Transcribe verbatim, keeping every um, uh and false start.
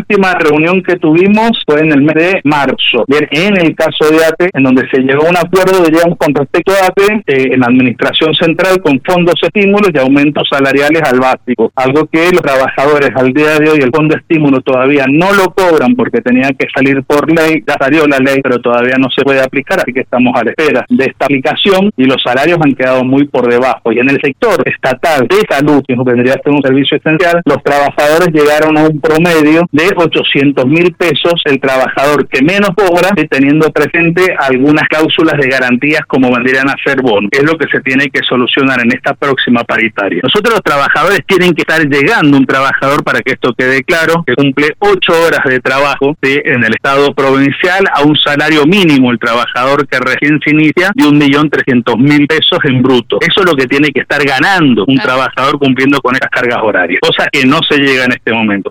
última reunión que tuvimos fue en el mes de marzo. Bien, en el caso de A T E, en donde se llegó a un acuerdo, diríamos, con respecto a A T E, eh, en la administración central con fondos estímulos y aumentos salariales al básico, algo que los trabajadores al día de hoy, el fondo de estímulo todavía no lo cobran porque tenía que salir por ley, ya salió la ley, pero todavía no se puede aplicar, así que estamos a la espera de esta aplicación y los salarios han quedado muy por debajo. Y en el sector estatal de salud, que vendría a ser un servicio esencial, los trabajadores llegaron a un promedio de ochocientos mil pesos, el trabajador que menos cobra, teniendo presente algunas cláusulas de garantías como vendrían a ser bonos, que es lo que se tiene que solucionar en esta próxima paritaria. Nosotros los trabajadores tienen que estar llegando un trabajador, para que esto quede claro, que cumple ocho horas de trabajo, ¿sí?, en el estado provincial, a un salario mínimo, el trabajador que recién se inicia, de un millón trescientos mil pesos en bruto. Eso es lo que tiene que estar ganando un trabajador cumpliendo con esas cargas horarias, cosa que no se llega en este momento.